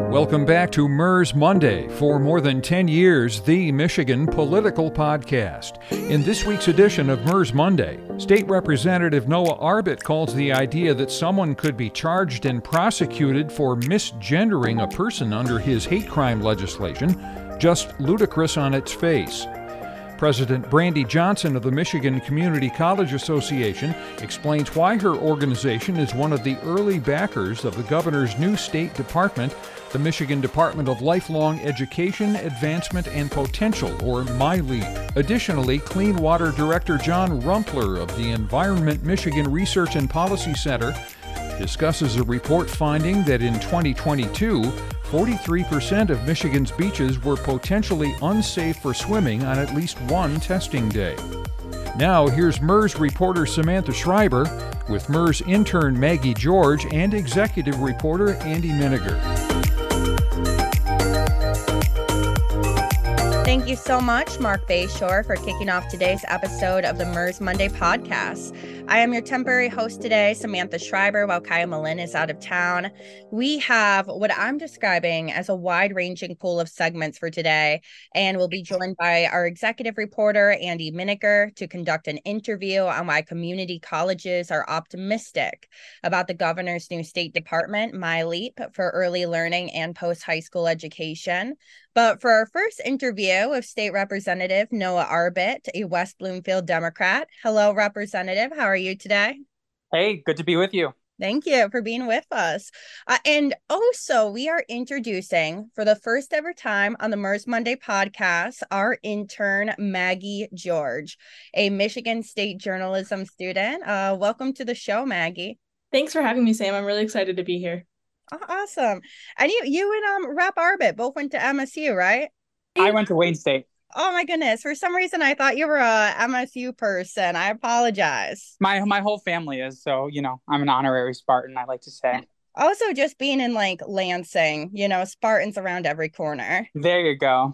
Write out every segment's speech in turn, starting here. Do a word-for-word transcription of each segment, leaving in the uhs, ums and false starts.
Welcome back to MERS Monday. For more than ten years, the Michigan political podcast. In this week's edition of MERS Monday, State Representative Noah Arbit calls the idea that someone could be charged and prosecuted for misgendering a person under his hate crime legislation just ludicrous on its face. President Brandy Johnson of the Michigan Community College Association explains why her organization is one of the early backers of the governor's new state department, the Michigan Department of Lifelong Education, Advancement, and Potential, or MyLEAP. Additionally, Clean Water Director John Rumpler of the Environment Michigan Research and Policy Center discusses a report finding that in twenty twenty-two, forty-three percent of Michigan's beaches were potentially unsafe for swimming on at least one testing day. Now, here's MERS reporter Samantha Schreiber with MERS intern Maggie George and executive reporter Andy Miniger. Thank you so much, Mark Bayshore, for kicking off today's episode of the MERS Monday podcast. I am your temporary host today, Samantha Schreiber, while Kyle Malin is out of town. We have what I'm describing as a wide-ranging pool of segments for today, and we'll be joined by our executive reporter, Andy Miniger, to conduct an interview on why community colleges are optimistic about the governor's new state department, MyLEAP, for early learning and post-high school education. But for our first interview with State Representative Noah Arbit, a West Bloomfield Democrat. Hello, Representative. How are you today? Hey, good to be with you. Thank you for being with us. Uh, and also, we are introducing, for the first ever time on the MERS Monday podcast, our intern, Maggie George, a Michigan State journalism student. Uh, welcome to the show, Maggie. Thanks for having me, Sam. I'm really excited to be here. Oh, awesome. And you you and um Rep Arbit both went to M S U, right? I went to Wayne State. Oh my goodness. For some reason I thought you were a M S U person. I apologize. My my whole family is, so you know, I'm an honorary Spartan, I like to say. Also, just being in like Lansing, you know, Spartans around every corner. There you go.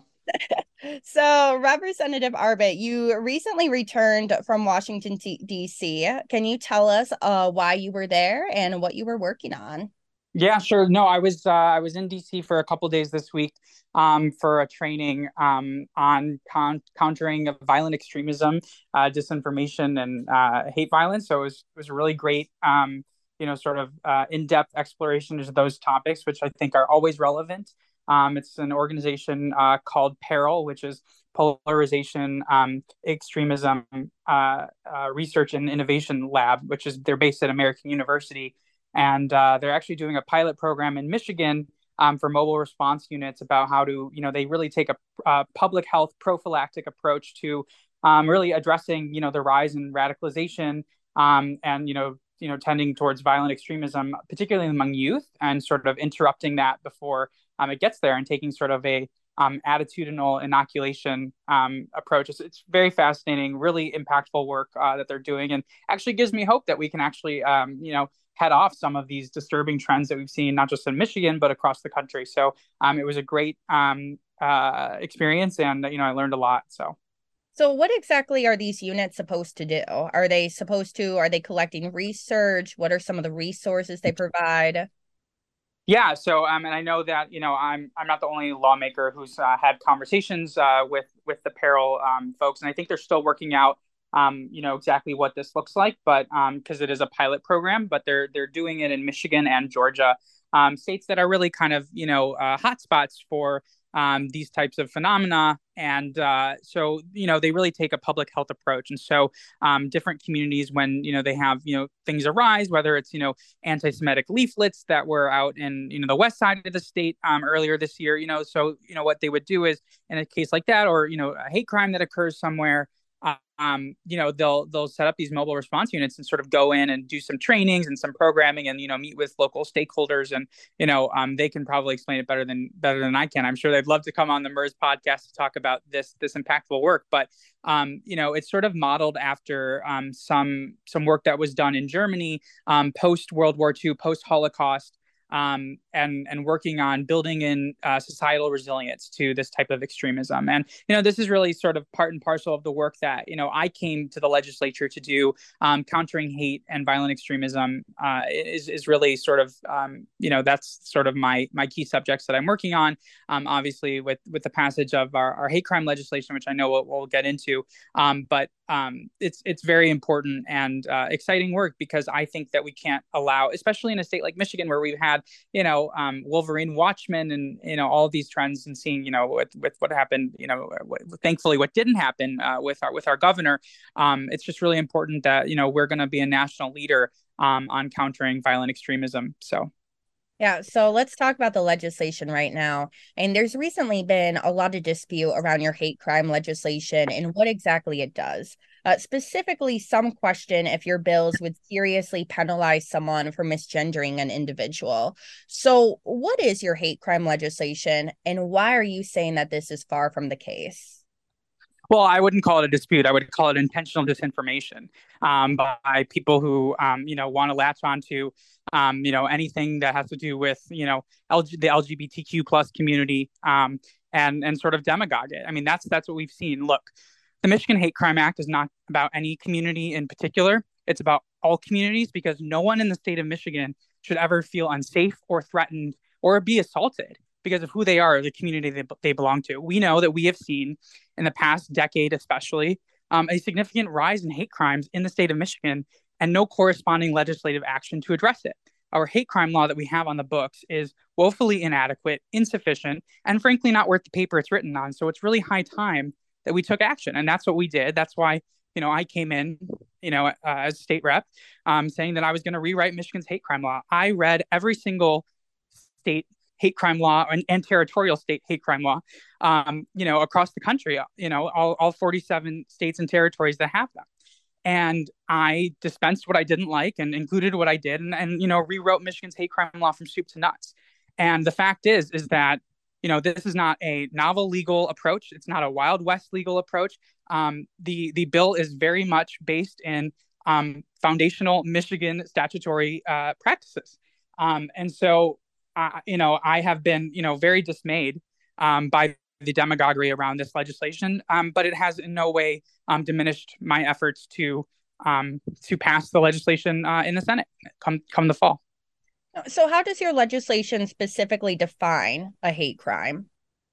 So, Representative Arbit, you recently returned from Washington, D C. Can you tell us uh why you were there and what you were working on? Yeah, sure. No, I was uh, I was in D C for a couple days this week um, for a training um, on con- countering violent extremism, uh, disinformation, and uh, hate violence. So it was it was a really great, um, you know, sort of uh, in-depth exploration into those topics, which I think are always relevant. Um, it's an organization uh, called PERIL, which is Polarization, um, Extremism uh, uh, Research and Innovation Lab, which is they're based at American University. And uh, they're actually doing a pilot program in Michigan um, for mobile response units about how to, you know, they really take a, a public health prophylactic approach to um, really addressing, you know, the rise in radicalization um, and, you know, you know, tending towards violent extremism, particularly among youth, and sort of interrupting that before um, it gets there and taking sort of a um, attitudinal inoculation um, approach. It's, it's very fascinating, really impactful work uh, that they're doing, and actually gives me hope that we can actually, um, you know, head off some of these disturbing trends that we've seen, not just in Michigan, but across the country. So um, it was a great um, uh, experience, and, you know, I learned a lot. So. So what exactly are these units supposed to do? Are they supposed to, are they collecting research? What are some of the resources they provide? Yeah, so um, and I know that, you know, I'm I'm not the only lawmaker who's uh, had conversations uh, with with the PERIL um, folks, and I think they're still working out Um, you know, exactly what this looks like, but um, because it is a pilot program, but they're they're doing it in Michigan and Georgia, um, states that are really kind of, you know, uh, hotspots for um, these types of phenomena. And uh, so, you know, they really take a public health approach. And so um, different communities, when, you know, they have, you know, things arise, whether it's, you know, anti-Semitic leaflets that were out in, you know, the west side of the state um, earlier this year, you know, so, you know, what they would do is in a case like that, or, you know, a hate crime that occurs somewhere, Um, you know, they'll they'll set up these mobile response units and sort of go in and do some trainings and some programming and, you know, meet with local stakeholders. And, you know, um, they can probably explain it better than better than I can. I'm sure they'd love to come on the MERS podcast to talk about this this impactful work. But, um, you know, it's sort of modeled after um, some some work that was done in Germany um, post World War Two, post Holocaust. um, and and working on building in uh, societal resilience to this type of extremism. And you know, this is really sort of part and parcel of the work that you know I came to the legislature to do. Um, countering hate and violent extremism uh, is is really sort of um, you know that's sort of my my key subjects that I'm working on. Um, obviously, with with the passage of our, our hate crime legislation, which I know we'll, we'll get into, um, but um, it's it's very important and uh, exciting work, because I think that we can't allow, especially in a state like Michigan, where we've had you know um, Wolverine Watchmen and you know all of these trends, and seeing you know with, with what happened, you know w- thankfully what didn't happen uh, with our with our governor. Um, it's just really important that you know we're going to be a national leader um, on countering violent extremism. So. Yeah, so let's talk about the legislation right now. And there's recently been a lot of dispute around your hate crime legislation and what exactly it does. Uh, specifically, some question if your bills would seriously penalize someone for misgendering an individual. So, what is your hate crime legislation, and why are you saying that this is far from the case? Well, I wouldn't call it a dispute. I would call it intentional disinformation um, by people who, um, you know, want to latch onto, um, you know, anything that has to do with, you know, L G- the L G B T Q plus community um, and and sort of demagogue it. I mean, that's that's what we've seen. Look, the Michigan Hate Crime Act is not about any community in particular. It's about all communities, because no one in the state of Michigan should ever feel unsafe or threatened or be assaulted because of who they are, the community they, they belong to. We know that we have seen in the past decade, especially, um, a significant rise in hate crimes in the state of Michigan, and no corresponding legislative action to address it. Our hate crime law that we have on the books is woefully inadequate, insufficient, and frankly not worth the paper it's written on. So it's really high time that we took action, and that's what we did. That's why you know I came in, you know, uh, as state rep, um, saying that I was going to rewrite Michigan's hate crime law. I read every single state hate crime law and, and territorial state hate crime law, um, you know, across the country, you know, all, all forty-seven states and territories that have them. And I dispensed what I didn't like and included what I did, and, and you know, rewrote Michigan's hate crime law from soup to nuts. And the fact is, is that, you know, this is not a novel legal approach. It's not a Wild West legal approach. Um, the, the bill is very much based in um, foundational Michigan statutory uh, practices. Um, and so, uh, you know, I have been, you know, very dismayed um, by the demagoguery around this legislation, um, but it has in no way um, diminished my efforts to um, to pass the legislation uh, in the Senate come come the fall. So how does your legislation specifically define a hate crime?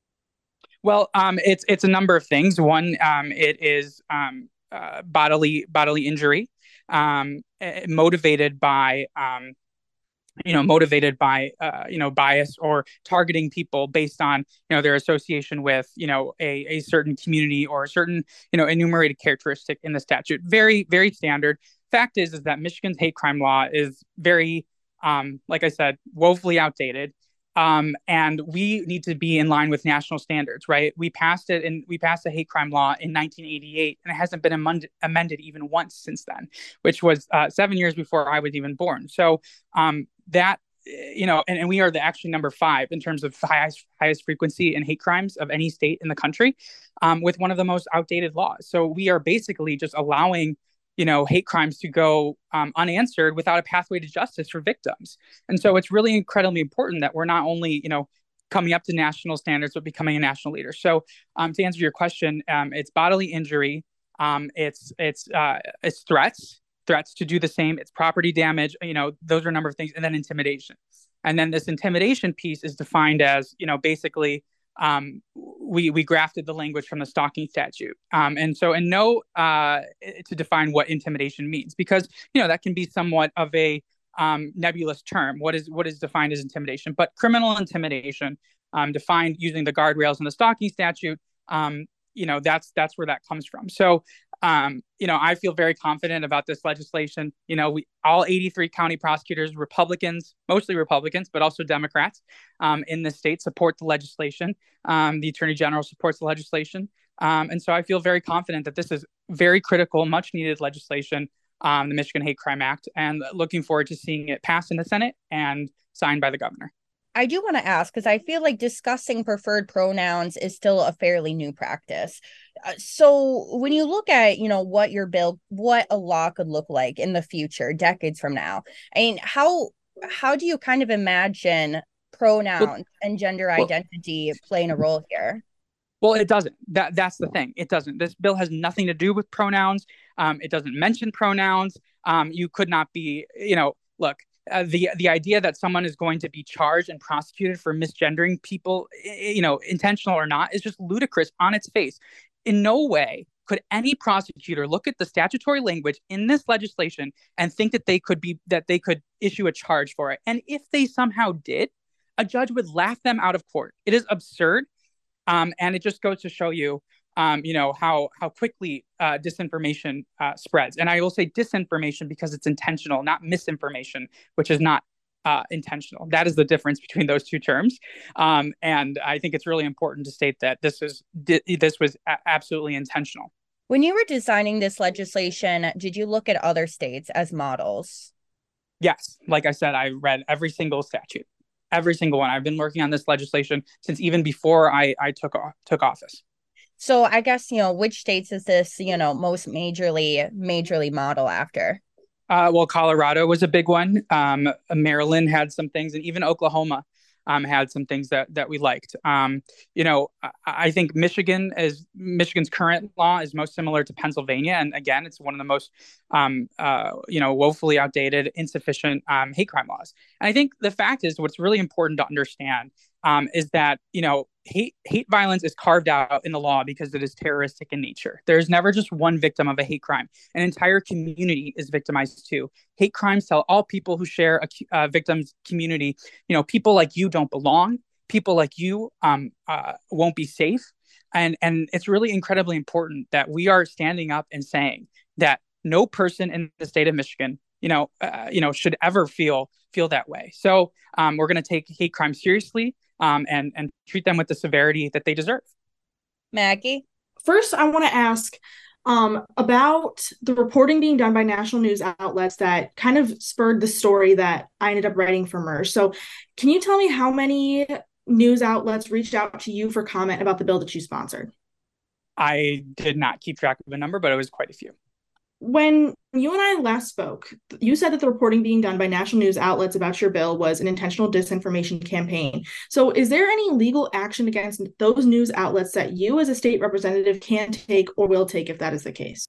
Well, um, it's it's a number of things. One, um, it is um, uh, bodily bodily injury, um, motivated by um, you know, motivated by, uh, you know, bias or targeting people based on, you know, their association with, you know, a, a certain community or a certain, you know, enumerated characteristic in the statute. Very, very standard. Fact is, is that Michigan's hate crime law is very, um, like I said, woefully outdated. Um, and we need to be in line with national standards, right? We passed it and we passed a hate crime law in nineteen eighty-eight, and it hasn't been amend- amended even once since then, which was uh, seven years before I was even born. So um, that, you know, and, and we are the actually number five in terms of highest, highest frequency in hate crimes of any state in the country, um, with one of the most outdated laws. So we are basically just allowing, you know, hate crimes to go um, unanswered without a pathway to justice for victims. And so it's really incredibly important that we're not only, you know, coming up to national standards, but becoming a national leader. So um, to answer your question, um, it's bodily injury, um, it's it's uh, it's threats, threats to do the same, it's property damage, you know, those are a number of things, and then intimidation. And then this intimidation piece is defined as, you know, basically um, we we grafted the language from the stalking statute. Um, and so, and no, uh, to define what intimidation means, because, you know, that can be somewhat of a um, nebulous term. What is what is defined as intimidation? But criminal intimidation, um, defined using the guardrails in the stalking statute, um, you know, that's that's where that comes from. So, um, you know, I feel very confident about this legislation. You know, we all eighty-three county prosecutors, Republicans, mostly Republicans, but also Democrats um, in the state support the legislation. Um, the Attorney General supports the legislation. Um, and so I feel very confident that this is very critical, much needed legislation, um, the Michigan Hate Crime Act, and looking forward to seeing it passed in the Senate and signed by the governor. I do want to ask, because I feel like discussing preferred pronouns is still a fairly new practice. Uh, so when you look at, you know, what your bill, what a law could look like in the future, decades from now, I mean, how how do you kind of imagine Well, pronouns and gender well, identity playing a role here? Well, it doesn't. That that's the thing. It doesn't. This bill has nothing to do with pronouns. Um, it doesn't mention pronouns. Um, you could not be, you know, look, uh, the the idea that someone is going to be charged and prosecuted for misgendering people, you know, intentional or not, is just ludicrous on its face. In no way could any prosecutor look at the statutory language in this legislation and think that they could be that they could issue a charge for it. And if they somehow did, a judge would laugh them out of court. It is absurd. Um, and it just goes to show you, um, you know, how how quickly uh, disinformation uh, spreads. And I will say disinformation because it's intentional, not misinformation, which is not uh, intentional. That is the difference between those two terms. Um, and I think it's really important to state that this is di- this was a- absolutely intentional. When you were designing this legislation, did you look at other states as models? Yes, like I said, I read every single statute. Every single one. I've been working on this legislation since even before I, I took took office. So I guess, you know, which states is this, you know, most majorly, majorly model after? Uh, well, Colorado was a big one. Um, Maryland had some things, and even Oklahoma um, had some things that that we liked. Um, you know, I, I think Michigan is Michigan's current law is most similar to Pennsylvania, and again, it's one of the most um, uh, you know woefully outdated, insufficient um, hate crime laws. And I think the fact is, what's really important to understand um, is that you know hate hate violence is carved out in the law because it is terroristic in nature. There's never just one victim of a hate crime. An entire community is victimized too. Hate crimes tell all people who share a uh, victim's community, you know, people like you don't belong. People like you um, uh, won't be safe. And, and it's really incredibly important that we are standing up and saying that no person in the state of Michigan, you know, uh, you know, should ever feel feel that way. So um, we're going to take hate crime seriously. Um, and and treat them with the severity that they deserve. Maggie? First, I want to ask um, about the reporting being done by national news outlets that kind of spurred the story that I ended up writing for MERS. So can you tell me how many news outlets reached out to you for comment about the bill that you sponsored? I did not keep track of a number, but it was quite a few. When you and I last spoke, you said that the reporting being done by national news outlets about your bill was an intentional disinformation campaign. So is there any legal action against those news outlets that you as a state representative can take or will take if that is the case?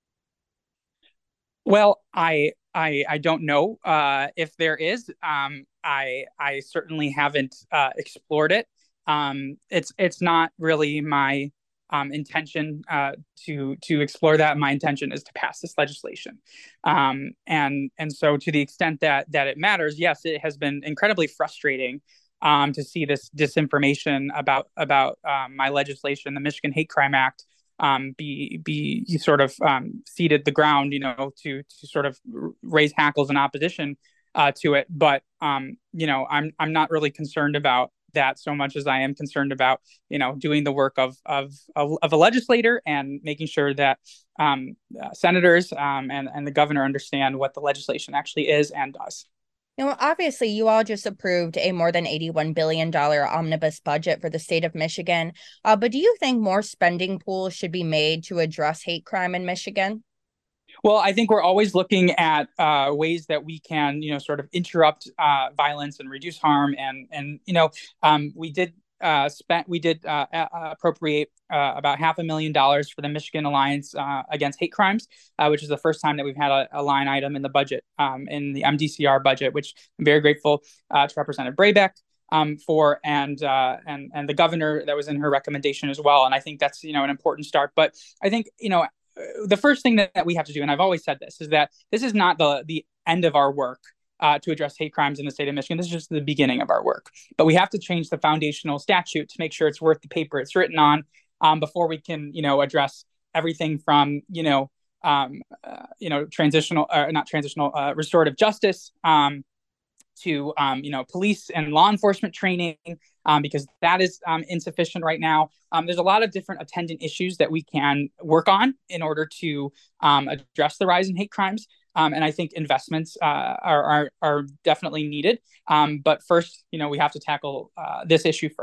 Well, I I, I don't know uh, if there is. Um, I I certainly haven't uh, explored it. Um, it's it's not really my Um, intention uh, to to explore that. My intention is to pass this legislation, um, and and so to the extent that that it matters, yes, it has been incredibly frustrating um, to see this disinformation about about um, my legislation, the Michigan Hate Crime Act, um, be be sort of um, ceded the ground, you know, to to sort of raise hackles in opposition uh, to it. But um, you know, I'm I'm not really concerned about that so much as I am concerned about, you know, doing the work of of of, of a legislator and making sure that um, uh, senators um, and and the governor understand what the legislation actually is and does. You know, obviously, you all just approved a more than eighty-one billion dollars omnibus budget for the state of Michigan. Uh, but do you think more spending pools should be made to address hate crime in Michigan? Well, I think we're always looking at uh, ways that we can, you know, sort of interrupt uh, violence and reduce harm. And, and you know, um, we did uh, spent we did uh, appropriate uh, about half a million dollars for the Michigan Alliance uh, Against Hate Crimes, uh, which is the first time that we've had a, a line item in the budget, um, in the M D C R budget, which I'm very grateful uh, to Representative Brabeck um, for, and uh, and and the governor, that was in her recommendation as well. And I think that's, you know, an important start. But I think, you know, the first thing that, that we have to do, and I've always said this, is that this is not the the end of our work uh, to address hate crimes in the state of Michigan. This is just the beginning of our work. But we have to change the foundational statute to make sure it's worth the paper it's written on um, before we can, you know, address everything from, you know, um, uh, you know, transitional, uh, not transitional, uh, restorative justice um, to, um, you know, police and law enforcement training, um, because that is um, insufficient right now. Um, there's a lot of different attendant issues that we can work on in order to um, address the rise in hate crimes. Um, and I think investments uh, are, are are definitely needed. Um, but first, you know, we have to tackle uh, this issue first.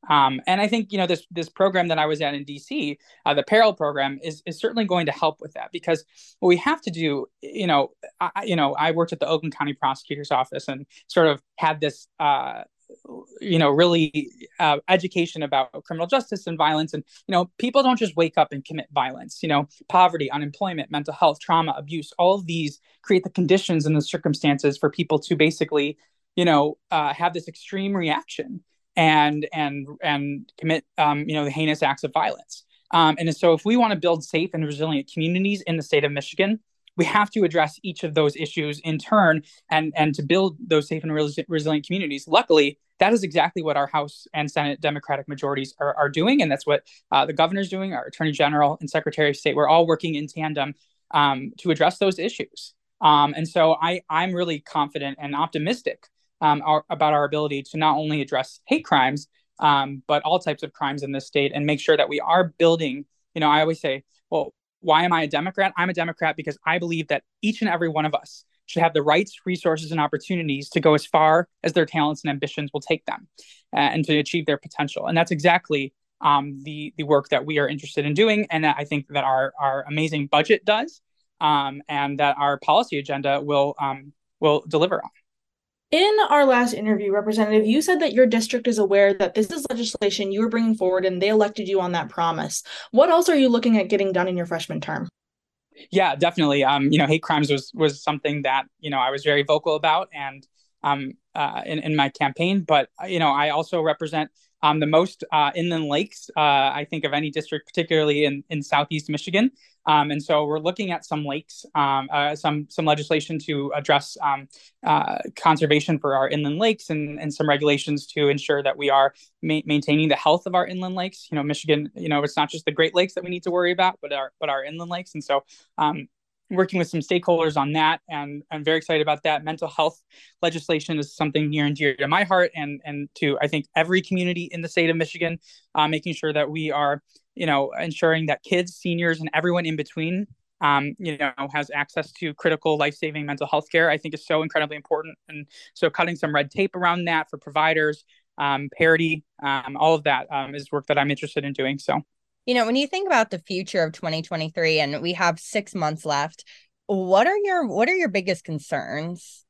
Um, and I think, you know, this this program that I was at in D C, uh, the Peril program, is is certainly going to help with that, because what we have to do, you know, I, you know, I worked at the Oakland County Prosecutor's Office and sort of had this, uh, you know, really uh, education about criminal justice and violence. And, you know, people don't just wake up and commit violence. You know, poverty, unemployment, mental health, trauma, abuse, all of these create the conditions and the circumstances for people to basically, you know, uh, have this extreme reaction and and and commit um, you know, the heinous acts of violence. Um, and so if we want to build safe and resilient communities in the state of Michigan, we have to address each of those issues in turn, and and to build those safe and res- resilient communities. Luckily, that is exactly what our House and Senate Democratic majorities are, are doing, and that's what uh, the governor's doing, our Attorney General and Secretary of State. We're all working in tandem um, to address those issues. Um, and so I, I'm really confident and optimistic Um, our, about our ability to not only address hate crimes, um, but all types of crimes in this state, and make sure that we are building, you know, I always say, well, why am I a Democrat? I'm a Democrat because I believe that each and every one of us should have the rights, resources, and opportunities to go as far as their talents and ambitions will take them, uh, and to achieve their potential. And that's exactly um, the, the work that we are interested in doing, and that I think that our, our amazing budget does, um, and that our policy agenda will um, will deliver on. In our last interview, Representative, you said that your district is aware that this is legislation you were bringing forward and they elected you on that promise. What else are you looking at getting done in your freshman term? Yeah, definitely. Um, you know, hate crimes was was something that, you know, I was very vocal about and um, uh, in, in my campaign. But, you know, I also represent um, the most uh, inland lakes, uh, I think, of any district, particularly in, in Southeast Michigan. Um, and so we're looking at some lakes, um, uh, some some legislation to address um, uh, conservation for our inland lakes, and, and some regulations to ensure that we are ma- maintaining the health of our inland lakes. You know, Michigan, you know, it's not just the Great Lakes that we need to worry about, but our but our inland lakes. And so um, working with some stakeholders on that, and I'm very excited about that. Mental health legislation is something near and dear to my heart, and and to, I think, every community in the state of Michigan, uh, making sure that we are, you know, ensuring that kids, seniors, and everyone in between, um, you know, has access to critical life-saving mental health care, I think is so incredibly important. And so cutting some red tape around that for providers, um, parity, um, all of that um, is work that I'm interested in doing. So, you know, when you think about the future of twenty twenty-three and we have six months left, what are your what are your biggest concerns?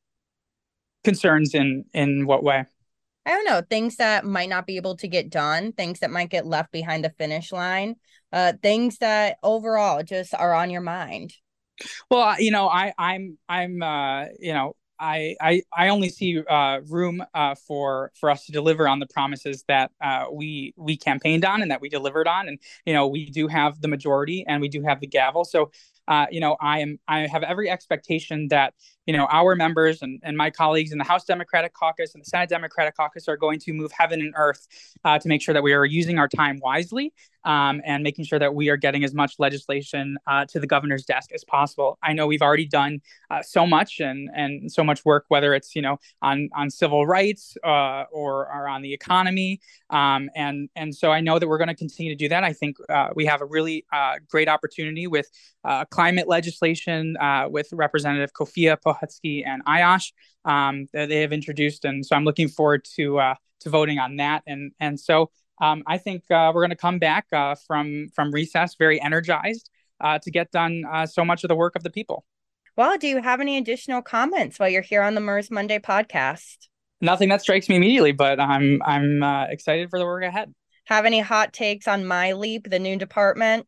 Concerns in in what way? I don't know, things that might not be able to get done, things that might get left behind the finish line, uh, things that overall just are on your mind. Well, you know, I, I'm, I'm, uh, you know, I, I, I only see uh, room uh, for for us to deliver on the promises that uh, we we campaigned on and that we delivered on, and you know, we do have the majority and we do have the gavel. So, uh, you know, I am I have every expectation that, you know, our members and, and my colleagues in the House Democratic Caucus and the Senate Democratic Caucus are going to move heaven and earth uh, to make sure that we are using our time wisely, um, and making sure that we are getting as much legislation uh, to the governor's desk as possible. I know we've already done uh, so much and and so much work, whether it's, you know, on on civil rights uh, or, or on the economy, um, and and so I know that we're going to continue to do that. I think uh, we have a really uh, great opportunity with uh, climate legislation uh, with Representative Kofia Pohetsky and Ayash um, that they have introduced, and so I'm looking forward to uh, to voting on that. And and so um, I think uh, we're going to come back uh, from from recess very energized uh, to get done uh, so much of the work of the people. Well, do you have any additional comments while you're here on the MERS Monday podcast? Nothing that strikes me immediately, but I'm I'm uh, excited for the work ahead. Have any hot takes on MyLeap, the new department?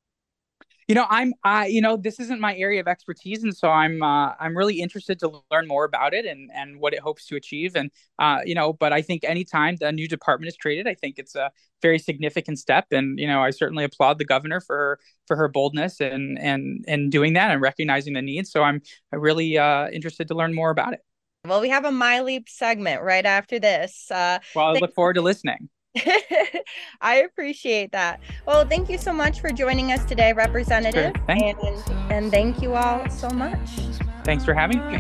You know, I'm, I, you know, this isn't my area of expertise, and so I'm, uh, I'm really interested to learn more about it and and what it hopes to achieve. And, uh, you know, but I think anytime a new department is created, I think it's a very significant step. And you know, I certainly applaud the governor for her, for her boldness and and and doing that and recognizing the needs. So I'm really uh, interested to learn more about it. Well, we have a MyLeap segment right after this. Uh, well, I look forward to listening. I appreciate that. Well, thank you so much for joining us today, Representative. Sure. Thank and, and thank you all so much. Thanks for having me.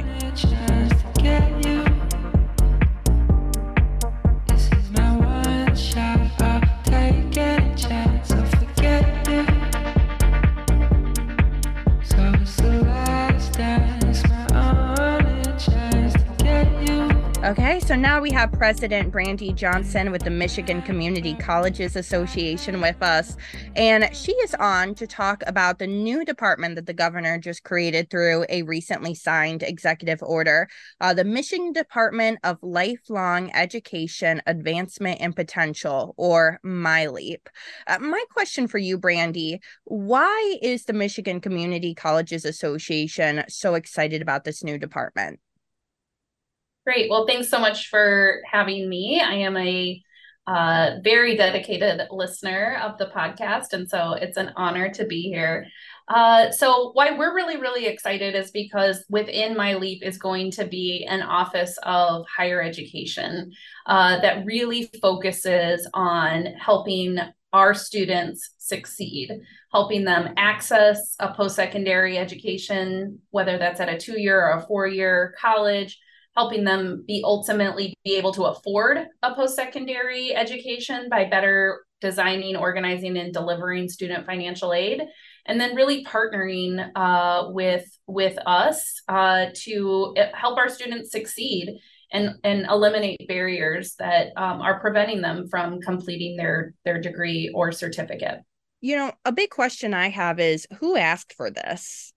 Okay, so now we have President Brandy Johnson with the Michigan Community Colleges Association with us, and she is on to talk about the new department that the governor just created through a recently signed executive order, uh, the Michigan Department of Lifelong Education, Advancement, and Potential, or MyLEAP. Uh, my question for you, Brandy, why is the Michigan Community Colleges Association so excited about this new department? Great. Well, thanks so much for having me. I am a uh, very dedicated listener of the podcast, and so it's an honor to be here. Uh, so why we're really, really excited is because within MyLEAP is going to be an Office of Higher Education uh, that really focuses on helping our students succeed, helping them access a post-secondary education, whether that's at a two-year or a four-year college, helping them be ultimately be able to afford a post-secondary education by better designing, organizing, and delivering student financial aid, and then really partnering uh, with, with us uh, to help our students succeed and, and eliminate barriers that um, are preventing them from completing their, their degree or certificate. You know, a big question I have is, who asked for this?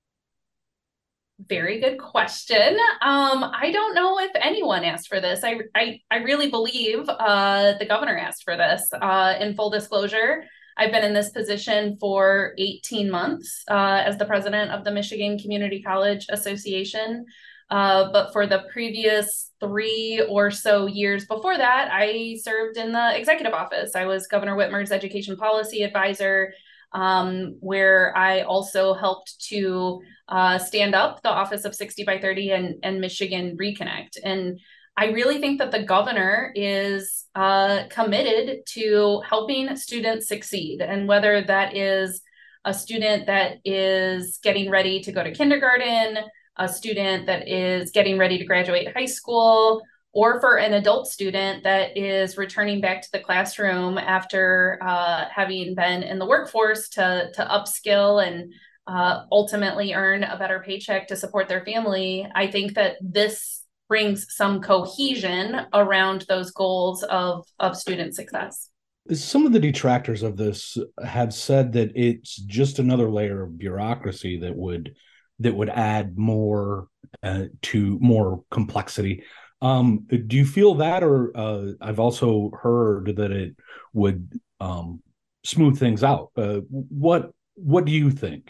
Very good question. Um, I don't know if anyone asked for this. I I, I really believe uh, the governor asked for this. Uh, in full disclosure, I've been in this position for eighteen months uh, as the president of the Michigan Community College Association. Uh, but for the previous three or so years before that, I served in the executive office. I was Governor Whitmer's education policy advisor, um, where I also helped to uh, stand up the Office of sixty by thirty and, and Michigan Reconnect. And I really think that the governor is uh, committed to helping students succeed. And whether that is a student that is getting ready to go to kindergarten, a student that is getting ready to graduate high school, or for an adult student that is returning back to the classroom after uh, having been in the workforce to, to upskill and uh, ultimately earn a better paycheck to support their family, I think that this brings some cohesion around those goals of, of student success. Some of the detractors of this have said that it's just another layer of bureaucracy that would that would add more uh, to more complexity. Um, do you feel that, or uh, I've also heard that it would um, smooth things out? Uh, what What do you think?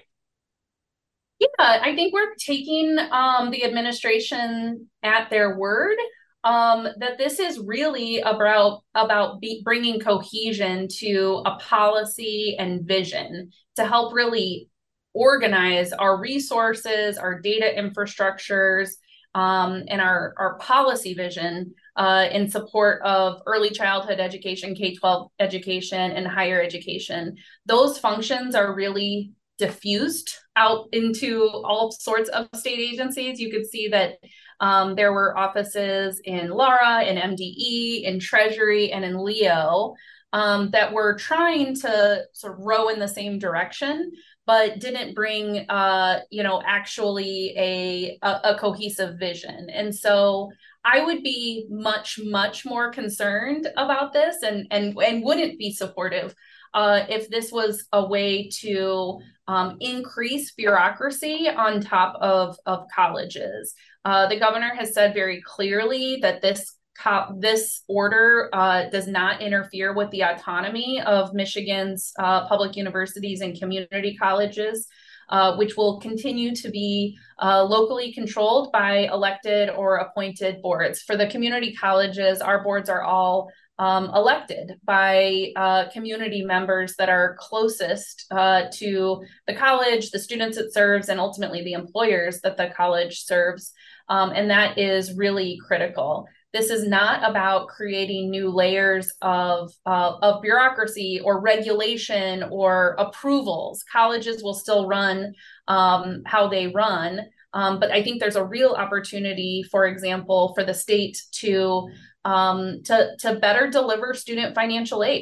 Yeah, I think we're taking um, the administration at their word um, that this is really about about be, bringing cohesion to a policy and vision to help really organize our resources, our data infrastructures, Um, and our, our policy vision uh, in support of early childhood education, K twelve education, and higher education. Those functions are really diffused out into all sorts of state agencies. You could see that um, there were offices in Lara, in M D E, in Treasury, and in Leo um, that were trying to sort of row in the same direction, but didn't bring, uh, you know, actually a, a, a cohesive vision. And so I would be much, much more concerned about this and, and, and wouldn't be supportive uh, if this was a way to um, increase bureaucracy on top of, of colleges. Uh, the governor has said very clearly that this This order uh, does not interfere with the autonomy of Michigan's uh, public universities and community colleges, uh, which will continue to be uh, locally controlled by elected or appointed boards. For the community colleges, our boards are all um, elected by uh, community members that are closest uh, to the college, the students it serves, and ultimately the employers that the college serves. Um, and that is really critical. This is not about creating new layers of, uh, of bureaucracy or regulation or approvals. Colleges will still run um, how they run. Um, but I think there's a real opportunity, for example, for the state to, um, to, to better deliver student financial aid.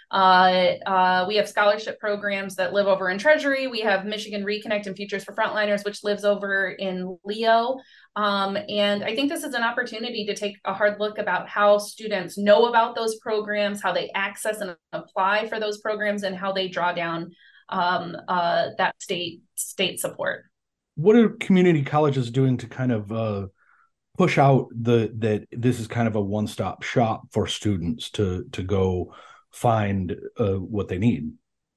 Uh, uh, we have scholarship programs that live over in Treasury. We have Michigan Reconnect and Futures for Frontliners, which lives over in Leo. Um, and I think this is an opportunity to take a hard look about how students know about those programs, how they access and apply for those programs, and how they draw down um, uh, that state state support. What are community colleges doing to kind of uh, push out the that this is kind of a one-stop shop for students to to go find uh, what they need?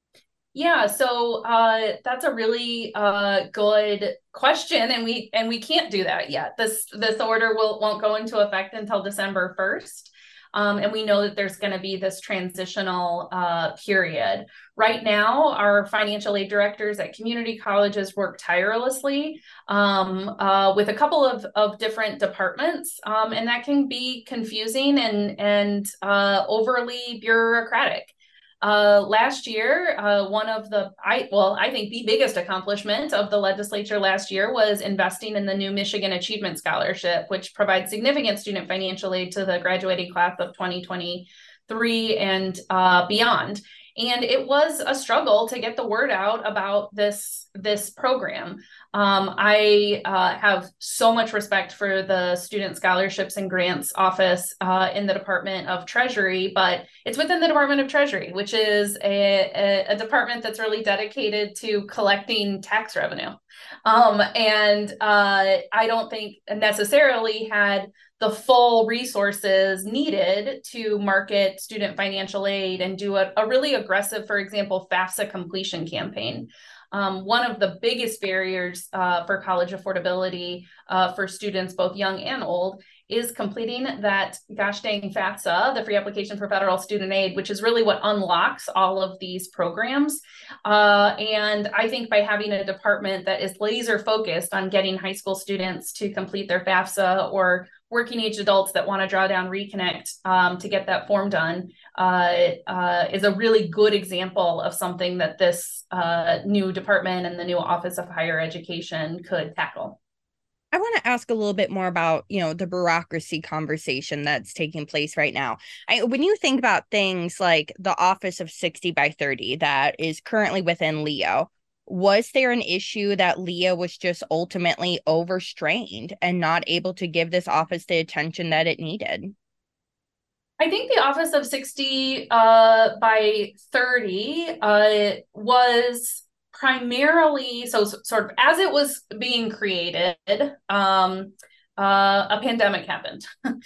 Yeah, so uh, that's a really uh, good question, and we and we can't do that yet. This this order will won't go into effect until December first, um, and we know that there's going to be this transitional uh, period. Right now, our financial aid directors at community colleges work tirelessly um, uh, with a couple of of different departments, um, and that can be confusing and and uh, overly bureaucratic. Uh, last year, uh, one of the, I well, I think the biggest accomplishment of the legislature last year was investing in the new Michigan Achievement Scholarship, which provides significant student financial aid to the graduating class of twenty twenty-three and uh, beyond. And it was a struggle to get the word out about this, this program. Um, I uh, have so much respect for the Student Scholarships and Grants Office uh, in the Department of Treasury, but it's within the Department of Treasury, which is a, a, a department that's really dedicated to collecting tax revenue. Um, and uh, I don't think necessarily had the full resources needed to market student financial aid and do a, a really aggressive, for example, FAFSA completion campaign. Um, one of the biggest barriers uh, for college affordability uh, for students, both young and old, is completing that gosh dang FAFSA, the free application for federal student aid, which is really what unlocks all of these programs. Uh, and I think by having a department that is laser focused on getting high school students to complete their FAFSA, or working age adults that want to draw down Reconnect um, to get that form done, uh, uh, is a really good example of something that this uh, new department and the new Office of Higher Education could tackle. I want to ask a little bit more about, you know, the bureaucracy conversation that's taking place right now. I, when you think about things like the Office of sixty by thirty that is currently within Leo, was there an issue that Leo was just ultimately overstrained and not able to give this office the attention that it needed? I think the Office of sixty uh, by thirty uh, was primarily, so, so sort of as it was being created, um, uh, a pandemic happened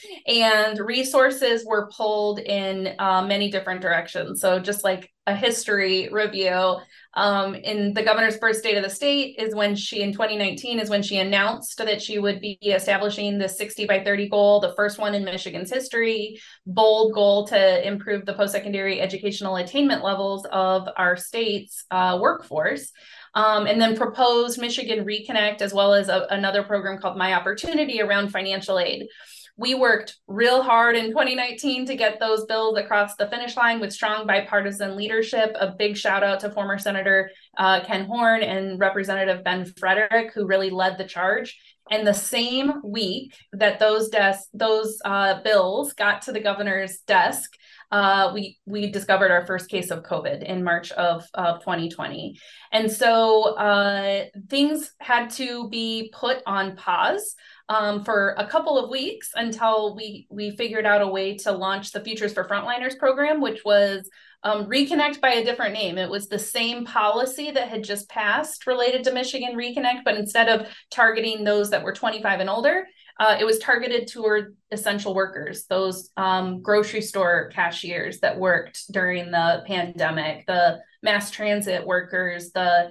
and resources were pulled in uh, many different directions. So just like a history review, um, in the governor's first state of the state is when she, in twenty nineteen, is when she announced that she would be establishing the sixty by thirty goal, the first one in Michigan's history, bold goal to improve the post-secondary educational attainment levels of our state's uh, workforce. Um, and then proposed Michigan Reconnect, as well as a, another program called My Opportunity around financial aid. We worked real hard in twenty nineteen to get those bills across the finish line with strong bipartisan leadership. A big shout out to former Senator uh, Ken Horn and Representative Ben Frederick, who really led the charge. And the same week that those desks, those uh, bills got to the governor's desk, Uh, we we discovered our first case of COVID in March of, of twenty twenty. And so uh, things had to be put on pause um, for a couple of weeks until we, we figured out a way to launch the Futures for Frontliners program, which was um, Reconnect by a different name. It was the same policy that had just passed related to Michigan Reconnect, but instead of targeting those that were twenty-five and older, Uh, it was targeted toward essential workers, those um, grocery store cashiers that worked during the pandemic, the mass transit workers, the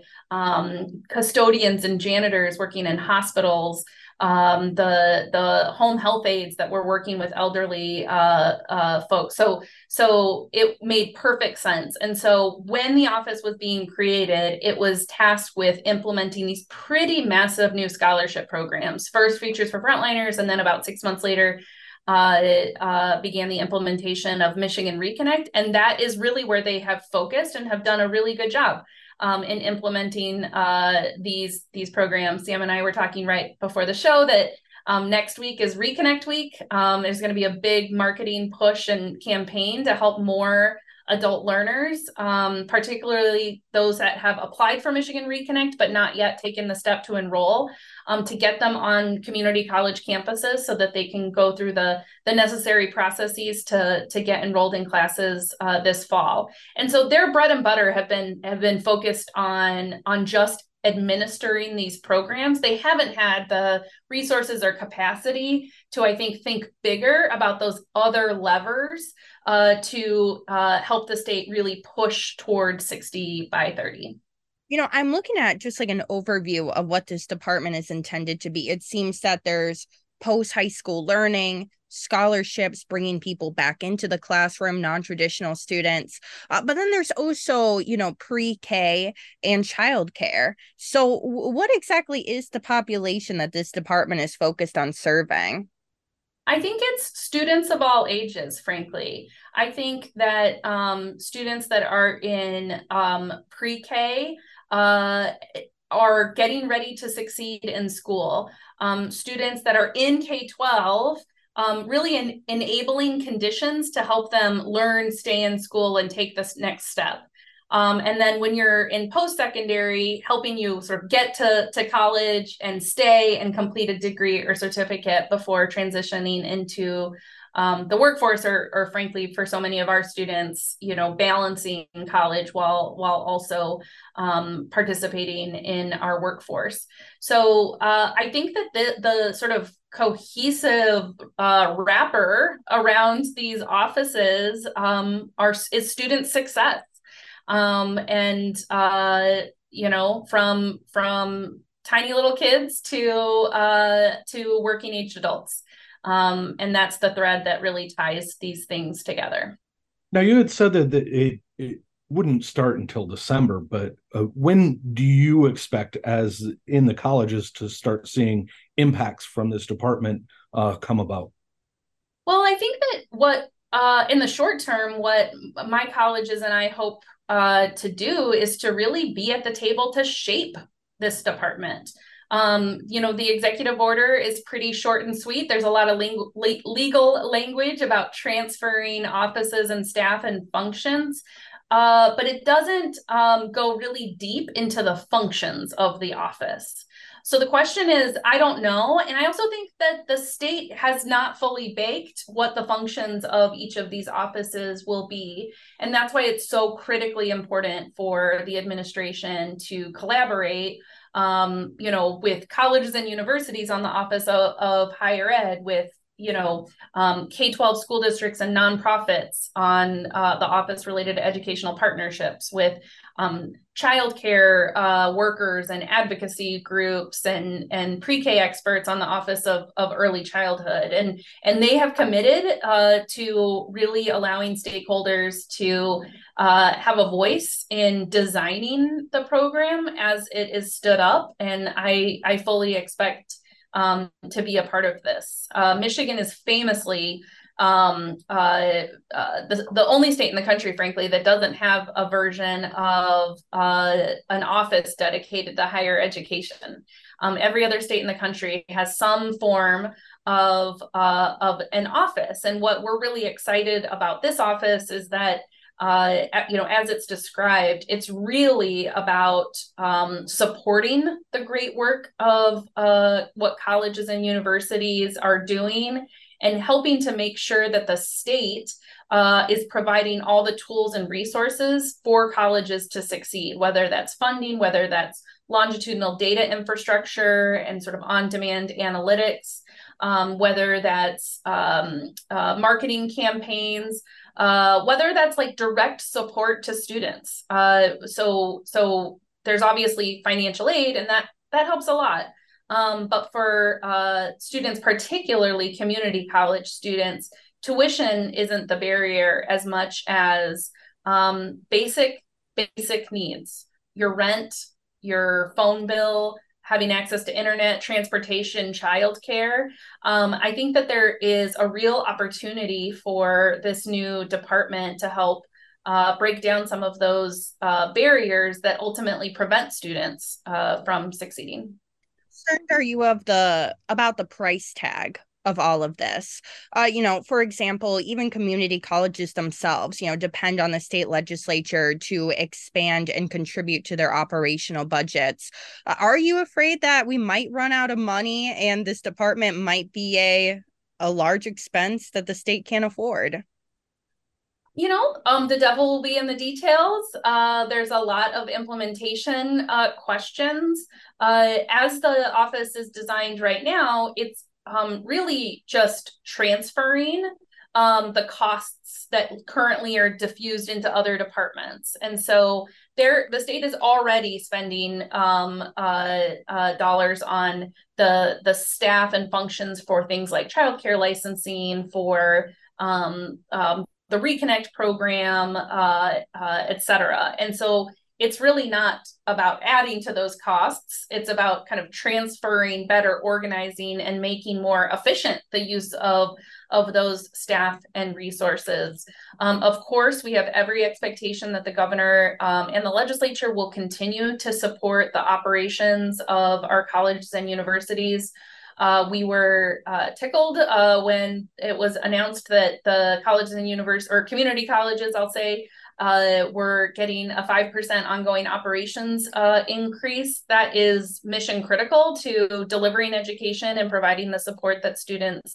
um, custodians and janitors working in hospitals, um, the the home health aides that were working with elderly uh, uh, folks. So, so it made perfect sense. And so when the office was being created, it was tasked with implementing these pretty massive new scholarship programs. First, Futures for Frontliners, and then about six months later, uh, uh, began the implementation of Michigan Reconnect. And that is really where they have focused and have done a really good job um, in implementing uh, these, these programs. Sam and I were talking right before the show that um, next week is Reconnect Week. Um, there's going to be a big marketing push and campaign to help more adult learners, um, particularly those that have applied for Michigan Reconnect, but not yet taken the step to enroll, um, to get them on community college campuses so that they can go through the, the necessary processes to, to get enrolled in classes uh, this fall. And so their bread and butter have been have been focused on, on just administering these programs. They haven't had the resources or capacity to, I think, think bigger about those other levers uh, to uh, help the state really push toward sixty by thirty. You know, I'm looking at just like an overview of what this department is intended to be. It seems that there's post-high school learning, scholarships, bringing people back into the classroom, non-traditional students. Uh, but then there's also, you know, pre-K and childcare. So w- what exactly is the population that this department is focused on serving? I think it's students of all ages, frankly. I think that um, students that are in um, pre-K uh, are getting ready to succeed in school. Um, students that are in K twelve, um, really in, enabling conditions to help them learn, stay in school, and take this next step. Um, and then when you're in post-secondary, helping you sort of get to, to college and stay and complete a degree or certificate before transitioning into um, the workforce, or, or frankly, for so many of our students, you know, balancing college while while also um, participating in our workforce. So uh, I think that the, the sort of cohesive uh, wrapper around these offices um, are is student success. Um, and, uh, you know, from, from tiny little kids to, uh, to working age adults. Um, and that's the thread that really ties these things together. Now, you had said that it, it wouldn't start until December, but uh, when do you expect, as in the colleges, to start seeing impacts from this department uh, come about? Well, I think that what, uh, in the short term, what my colleges and I hope Uh, to do is to really be at the table to shape this department. Um, you know, the executive order is pretty short and sweet. There's a lot of ling- le- legal language about transferring offices and staff and functions, uh, but it doesn't um, go really deep into the functions of the office. So the question is, I don't know. And I also think that the state has not fully baked what the functions of each of these offices will be. And that's why it's so critically important for the administration to collaborate, um, you know, with colleges and universities on the Office of, of Higher Ed, with you know, um, K twelve school districts and nonprofits on uh, the office related to educational partnerships, with um, childcare uh, workers and advocacy groups and, and pre-K experts on the Office of, of Early Childhood. And, and they have committed uh, to really allowing stakeholders to uh, have a voice in designing the program as it is stood up. And I, I fully expect Um, to be a part of this. Uh, Michigan is famously um, uh, uh, the, the only state in the country, frankly, that doesn't have a version of uh, an office dedicated to higher education. Um, every other state in the country has some form of, uh, of an office. And what we're really excited about this office is that Uh, you know, as it's described, it's really about um, supporting the great work of uh, what colleges and universities are doing, and helping to make sure that the state uh, is providing all the tools and resources for colleges to succeed, whether that's funding, whether that's longitudinal data infrastructure and sort of on-demand analytics, um, whether that's um, uh, marketing campaigns, Uh, whether that's like direct support to students. Uh, so, so there's obviously financial aid, and that that helps a lot. Um, but for uh, students, particularly community college students, tuition isn't the barrier as much as um, basic basic needs: your rent, your phone bill, having access to internet, transportation, childcare. Um, I think that there is a real opportunity for this new department to help uh, break down some of those uh, barriers that ultimately prevent students uh, from succeeding. Concerned are you of the about the price tag of all of this. Uh, you know, for example, even community colleges themselves, you know, depend on the state legislature to expand and contribute to their operational budgets. Uh, are you afraid that we might run out of money and this department might be a a large expense that the state can't afford? You know, um, the devil will be in the details. Uh, there's a lot of implementation uh, questions. Uh, as the office is designed right now, it's um, really just transferring um, the costs that currently are diffused into other departments. And so there, the state is already spending um, uh, uh, dollars on the, the staff and functions for things like childcare licensing, for um, um, the Reconnect program, uh, uh, et cetera. And so it's really not about adding to those costs. It's about kind of transferring, better organizing, and making more efficient the use of, of those staff and resources. Um, of course, we have every expectation that the governor um, and the legislature will continue to support the operations of our colleges and universities. Uh, we were uh, tickled uh, when it was announced that the colleges and universities, or community colleges, I'll say, uh, were getting a five percent ongoing operations uh, increase. That is mission critical to delivering education and providing the support that students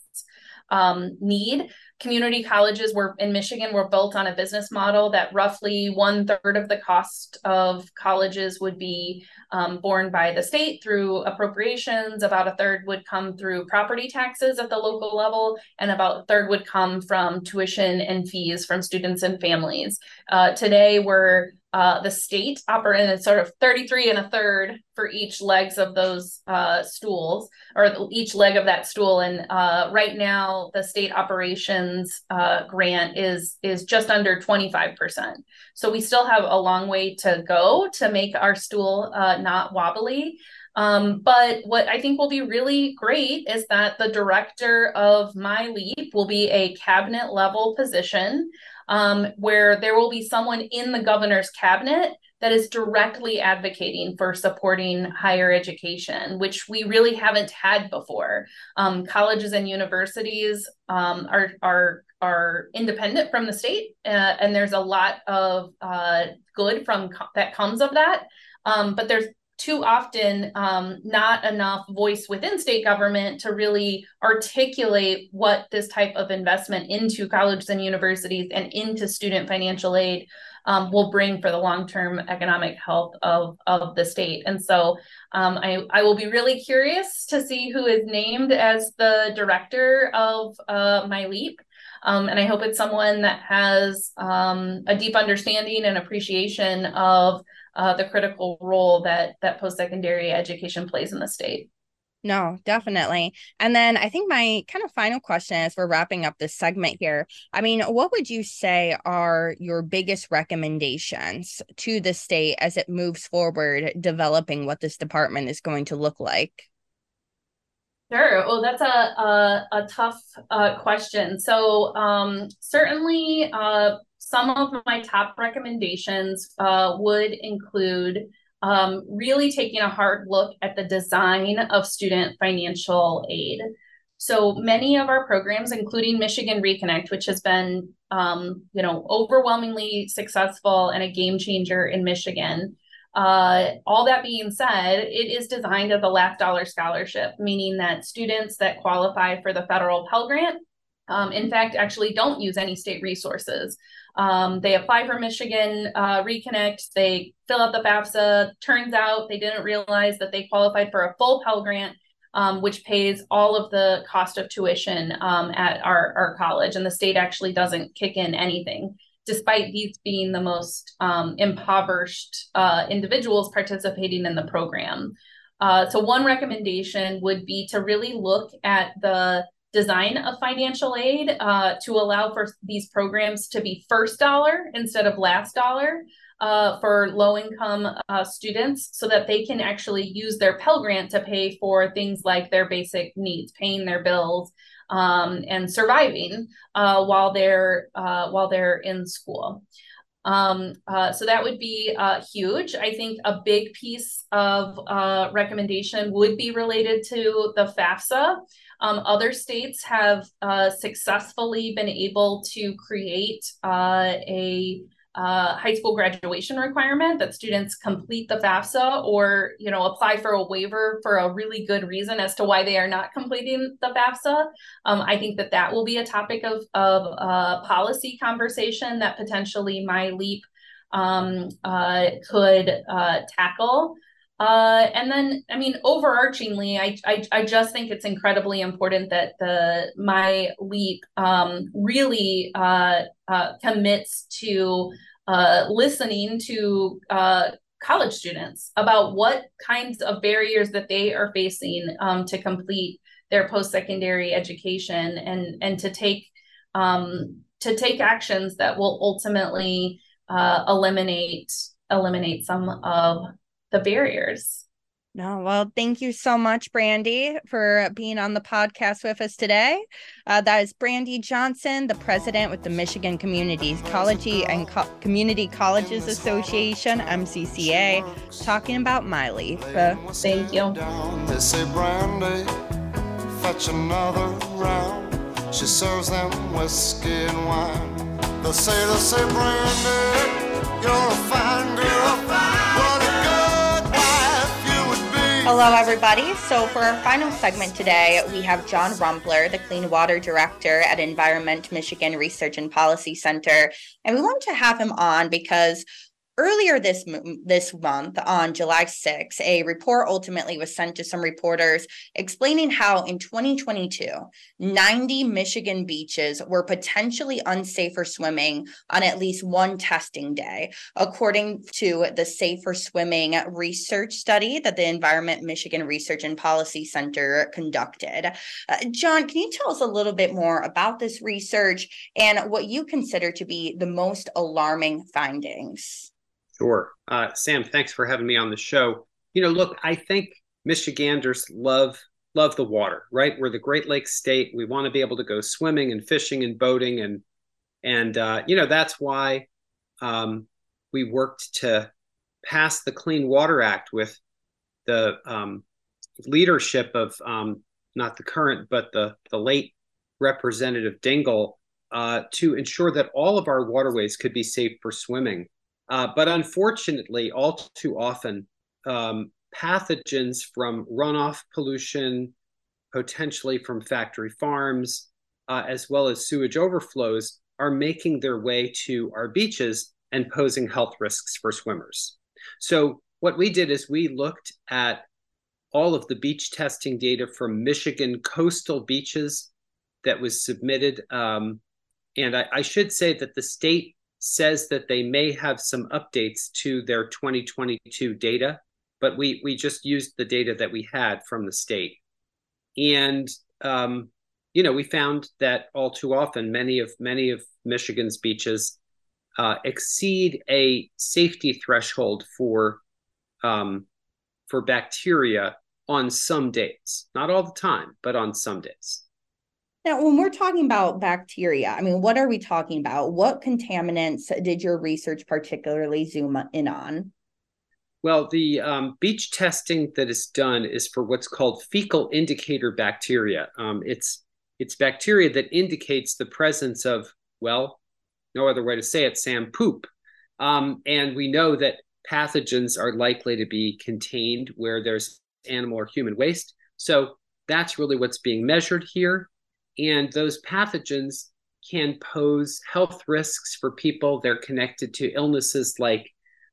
um, need. Community colleges were in Michigan were built on a business model that roughly one third of the cost of colleges would be um, borne by the state through appropriations. About a third would come through property taxes at the local level, and about a third would come from tuition and fees from students and families. Uh, today, we're Uh, the state operating sort of thirty-three and a third for each legs of those uh, stools, or each leg of that stool. And uh, right now, the state operations uh, grant is is just under twenty-five percent. So we still have a long way to go to make our stool uh, not wobbly. Um, but what I think will be really great is that the director of MyLeap will be a cabinet level position, um, where there will be someone in the governor's cabinet that is directly advocating for supporting higher education, which we really haven't had before. Um, colleges and universities um, are, are, are independent from the state, uh, and there's a lot of uh, good from co- that comes of that. Um, but there's too often um, not enough voice within state government to really articulate what this type of investment into colleges and universities and into student financial aid um, will bring for the long-term economic health of, of the state. And so um, I, I will be really curious to see who is named as the director of uh, MyLeap. Um, and I hope it's someone that has um, a deep understanding and appreciation of Uh, the critical role that that post-secondary education plays in the state. No, definitely. And then I think my kind of final question as we're wrapping up this segment here, I mean, what would you say are your biggest recommendations to the state as it moves forward, developing what this department is going to look like? Sure. Well, that's a a, a tough uh, question. So um, certainly uh, some of my top recommendations uh, would include um, really taking a hard look at the design of student financial aid. So many of our programs, including Michigan Reconnect, which has been um, you know, overwhelmingly successful and a game changer in Michigan. Uh, all that being said, it is designed as a last dollar scholarship, meaning that students that qualify for the federal Pell Grant, um, in fact, actually don't use any state resources. Um, they apply for Michigan uh, Reconnect, they fill out the FAFSA. Turns out they didn't realize that they qualified for a full Pell Grant, um, which pays all of the cost of tuition um, at our, our college, and the state actually doesn't kick in anything, despite these being the most um, impoverished uh, individuals participating in the program. Uh, so one recommendation would be to really look at the design of financial aid uh, to allow for these programs to be first dollar instead of last dollar uh, for low-income uh, students, so that they can actually use their Pell Grant to pay for things like their basic needs, paying their bills, Um, and surviving uh, while they're uh, while they're in school. Um, uh, so that would be uh, huge. I think a big piece of uh, recommendation would be related to the FAFSA. Um, other states have uh, successfully been able to create uh, a uh, high school graduation requirement that students complete the FAFSA or, you know, apply for a waiver for a really good reason as to why they are not completing the FAFSA. Um, I think that that will be a topic of, of uh, policy conversation that potentially MyLeap um, uh, could uh, tackle. Uh, and then, I mean, overarchingly, I, I, I just think it's incredibly important that the MyLeap um, really uh, uh, commits to uh, listening to uh, college students about what kinds of barriers that they are facing um, to complete their post-secondary education, and and to take um, to take actions that will ultimately uh, eliminate eliminate some of the barriers. No, well, thank you so much, Brandy, for being on the podcast with us today. Uh, that is Brandy Johnson, the president with the Michigan Community College and Co- Community Colleges Association, M C C A, talking about MyLeap. Uh, thank you. They say, Brandy, fetch another round. She serves them whiskey and wine. They say, they say, Brandy, you're a fine girl. What a good wife you would be. Hello, everybody. So for our final segment today, we have John Rumpler, the Clean Water Director at Environment Michigan Research and Policy Center. And we wanted to have him on because earlier this this month, on July sixth, a report ultimately was sent to some reporters explaining how in twenty twenty-two, ninety Michigan beaches were potentially unsafe for swimming on at least one testing day, according to the Safer Swimming research study that the Environment Michigan Research and Policy Center conducted. Uh, John, can you tell us a little bit more about this research and what you consider to be the most alarming findings? Sure. Uh, Sam, thanks for having me on the show. You know, look, I think Michiganders love love the water, right? We're the Great Lakes state. We want to be able to go swimming and fishing and boating. And, and uh, you know, that's why um, we worked to pass the Clean Water Act with the um, leadership of um, not the current, but the, the late Representative Dingell uh, to ensure that all of our waterways could be safe for swimming. Uh, but unfortunately, all too often, um, pathogens from runoff pollution, potentially from factory farms, uh, as well as sewage overflows, are making their way to our beaches and posing health risks for swimmers. So what we did is we looked at all of the beach testing data from Michigan coastal beaches that was submitted. Um, and I, I should say that the state says that they may have some updates to their twenty twenty-two data, but we we just used the data that we had from the state. And, um, you know, we found that all too often, many of many of Michigan's beaches uh, exceed a safety threshold for um, for bacteria on some days, not all the time, but on some days. Now, when we're talking about bacteria, I mean, what are we talking about? What contaminants did your research particularly zoom in on? Well, the um, beach testing that is done is for what's called fecal indicator bacteria. Um, it's it's bacteria that indicates the presence of, well, no other way to say it, Sam, poop. Um, and we know that pathogens are likely to be contained where there's animal or human waste. So that's really what's being measured here. And those pathogens can pose health risks for people. They're connected to illnesses like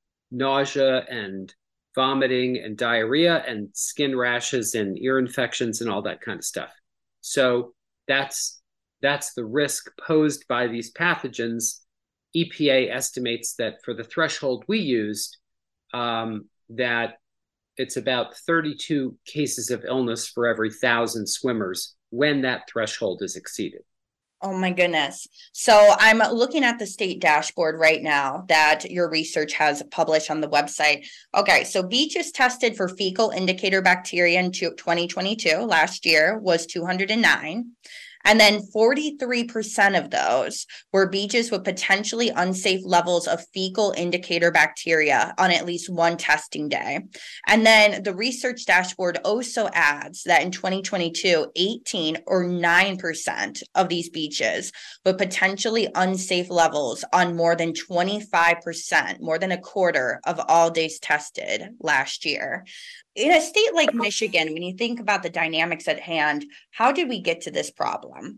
nausea and vomiting and diarrhea and skin rashes and ear infections and all that kind of stuff. So that's that's the risk posed by these pathogens. E P A estimates that for the threshold we used, um, that it's about thirty-two cases of illness for every thousand swimmers when that threshold is exceeded. Oh my goodness. So I'm looking at the state dashboard right now that your research has published on the website. Okay, so beaches tested for fecal indicator bacteria in twenty twenty-two, last year, was two hundred nine. And then forty-three percent of those were beaches with potentially unsafe levels of fecal indicator bacteria on at least one testing day. And then the research dashboard also adds that in twenty twenty-two, eighteen or nine percent of these beaches with potentially unsafe levels on more than twenty-five percent, more than a quarter of all days tested last year. In a state like Michigan, when you think about the dynamics at hand, how did we get to this problem?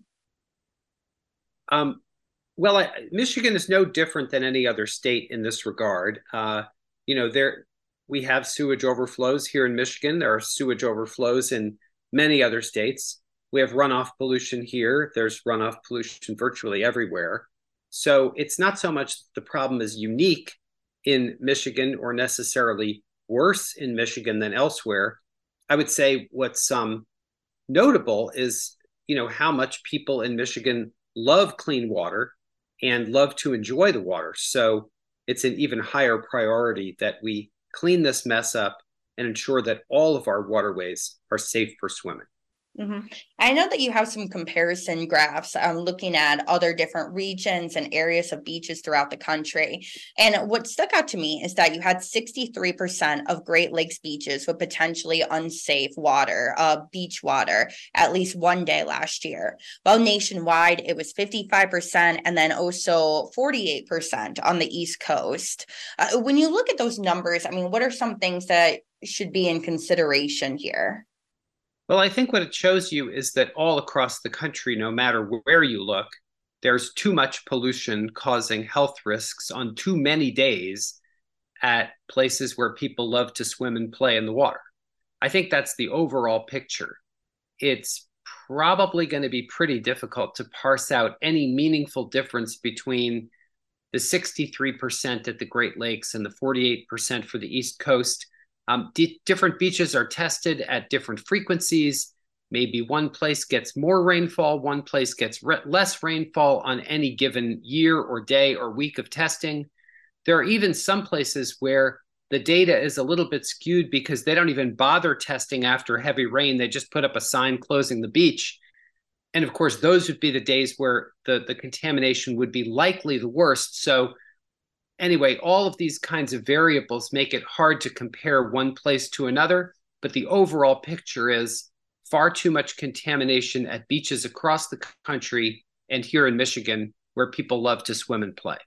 Um, well, I, Michigan is no different than any other state in this regard. Uh, you know, there we have sewage overflows here in Michigan. There are sewage overflows in many other states. We have runoff pollution here. There's runoff pollution virtually everywhere. So it's not so much the problem is unique in Michigan or necessarily worse in Michigan than elsewhere. I would say what's um, notable is, you know, how much people in Michigan love clean water and love to enjoy the water. So it's an even higher priority that we clean this mess up and ensure that all of our waterways are safe for swimming. Mm-hmm. I know that you have some comparison graphs um, looking at other different regions and areas of beaches throughout the country. And what stuck out to me is that you had sixty-three percent of Great Lakes beaches with potentially unsafe water, uh, beach water, at least one day last year. While nationwide, it was fifty-five percent and then also forty-eight percent on the East Coast. Uh, when you look at those numbers, I mean, what are some things that should be in consideration here? Well, I think what it shows you is that all across the country, no matter where you look, there's too much pollution causing health risks on too many days at places where people love to swim and play in the water. I think that's the overall picture. It's probably going to be pretty difficult to parse out any meaningful difference between the sixty-three percent at the Great Lakes and the forty-eight percent for the East Coast. Um, d- different beaches are tested at different frequencies. Maybe one place gets more rainfall, one place gets re- less rainfall on any given year or day or week of testing. There are even some places where the data is a little bit skewed because they don't even bother testing after heavy rain. They just put up a sign closing the beach. And of course, those would be the days where the, the contamination would be likely the worst. So anyway, all of these kinds of variables make it hard to compare one place to another, but the overall picture is far too much contamination at beaches across the country and here in Michigan, where people love to swim and play.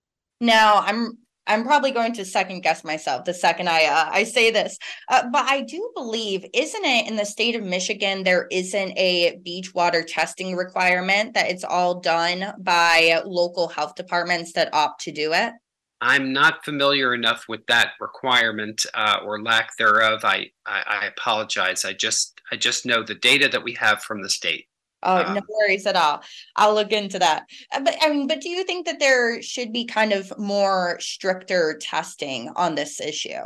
Now, I'm I'm probably going to second guess myself the second I uh, I say this, uh, but I do believe, isn't it in the state of Michigan, there isn't a beach water testing requirement, that it's all done by local health departments that opt to do it? I'm not familiar enough with that requirement uh, or lack thereof. I, I I apologize. I just I just know the data that we have from the state. Oh, um, no worries at all. I'll look into that. Uh, But I mean, but do you think that there should be kind of more stricter testing on this issue?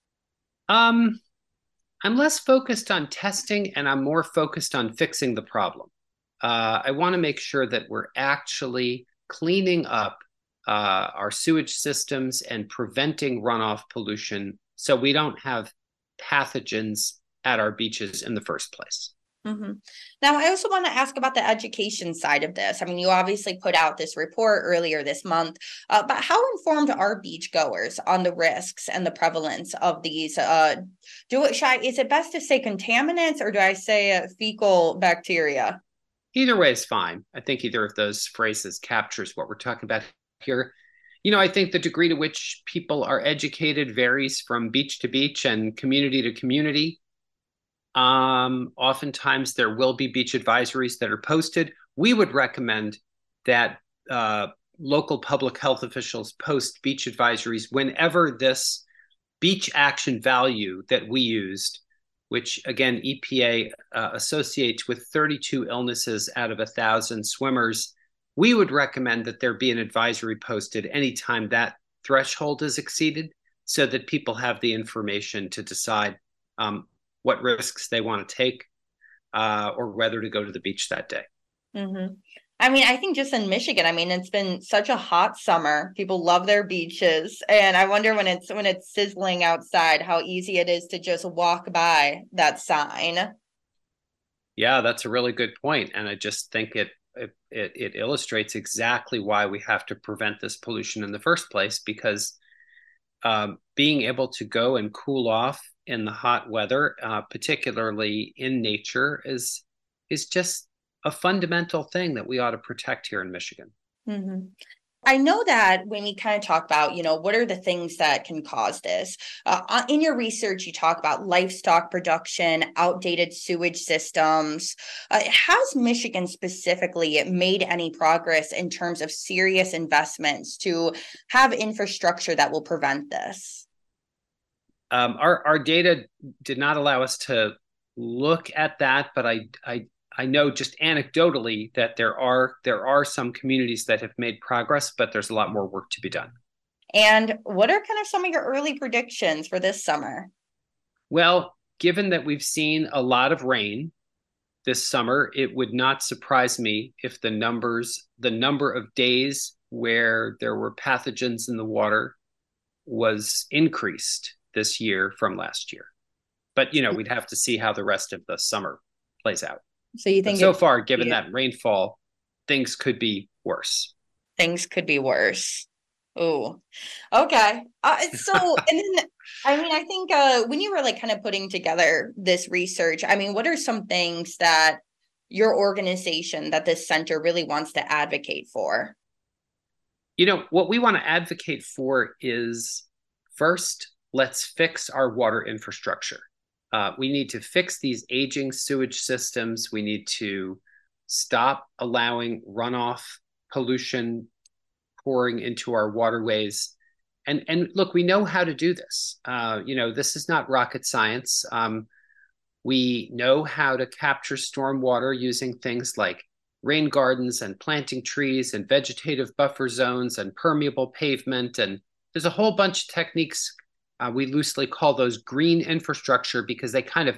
Um, I'm less focused on testing and I'm more focused on fixing the problem. Uh, I want to make sure that we're actually cleaning up uh, our sewage systems and preventing runoff pollution so we don't have pathogens at our beaches in the first place. Mm-hmm. Now, I also want to ask about the education side of this. I mean, you obviously put out this report earlier this month, uh, but how informed are beachgoers on the risks and the prevalence of these? Uh, do it, should I, is it best to say contaminants or do I say uh, fecal bacteria? Either way is fine. I think either of those phrases captures what we're talking about here. You know, I think the degree to which people are educated varies from beach to beach and community to community. Um, oftentimes there will be beach advisories that are posted. We would recommend that uh, local public health officials post beach advisories whenever this beach action value that we used, which again, E P A uh, associates with thirty-two illnesses out of a thousand swimmers. We would recommend that there be an advisory posted anytime that threshold is exceeded so that people have the information to decide um, what risks they want to take uh, or whether to go to the beach that day. Mm-hmm. I mean, I think just in Michigan, I mean, it's been such a hot summer. People love their beaches. And I wonder when it's when it's sizzling outside, how easy it is to just walk by that sign. Yeah, that's a really good point. And I just think it, it, it, it illustrates exactly why we have to prevent this pollution in the first place, because um, being able to go and cool off in the hot weather, uh, particularly in nature, is, is just a fundamental thing that we ought to protect here in Michigan. Mm-hmm. I know that when we kind of talk about, you know, what are the things that can cause this? Uh, in your research, you talk about livestock production, outdated sewage systems. Uh, has Michigan specifically made any progress in terms of serious investments to have infrastructure that will prevent this? Um, our our data did not allow us to look at that, but I I I know just anecdotally that there are there are some communities that have made progress, but there's a lot more work to be done. And what are kind of some of your early predictions for this summer? Well, given that we've seen a lot of rain this summer, it would not surprise me if the numbers, the number of days where there were pathogens in the water was increased this year from last year. But, you know, we'd have to see how the rest of the summer plays out. So you think but so it, far, given yeah. that rainfall, things could be worse. Things could be worse. Oh, okay. Uh, so, and then, I mean, I think uh, when you were like kind of putting together this research, I mean, what are some things that your organization, that this center really wants to advocate for? You know, what we want to advocate for is, first, let's fix our water infrastructure. Uh, we need to fix these aging sewage systems. We need to stop allowing runoff pollution pouring into our waterways. And, and look, we know how to do this. Uh, you know, this is not rocket science. Um, we know how to capture stormwater using things like rain gardens and planting trees and vegetative buffer zones and permeable pavement. And there's a whole bunch of techniques. Uh, we loosely call those green infrastructure because they kind of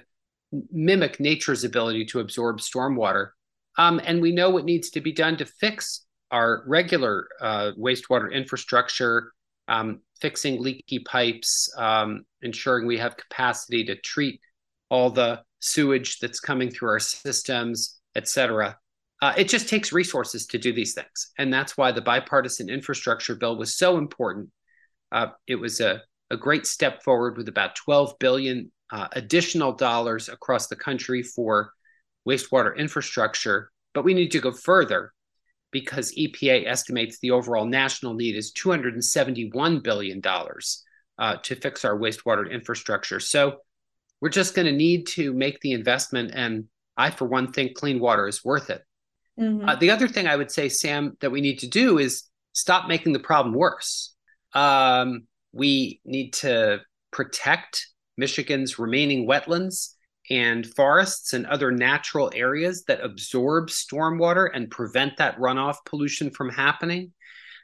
mimic nature's ability to absorb stormwater. Um, and we know what needs to be done to fix our regular uh, wastewater infrastructure, um, fixing leaky pipes, um, ensuring we have capacity to treat all the sewage that's coming through our systems, et cetera. Uh, it just takes resources to do these things. And that's why the bipartisan infrastructure bill was so important. Uh, it was a a great step forward with about twelve billion dollars uh, additional dollars across the country for wastewater infrastructure. But we need to go further because E P A estimates the overall national need is two hundred seventy-one billion dollars uh, to fix our wastewater infrastructure. So we're just going to need to make the investment. And I, for one, think clean water is worth it. Mm-hmm. Uh, the other thing I would say, Sam, that we need to do is stop making the problem worse. Um, We need to protect Michigan's remaining wetlands and forests and other natural areas that absorb stormwater and prevent that runoff pollution from happening.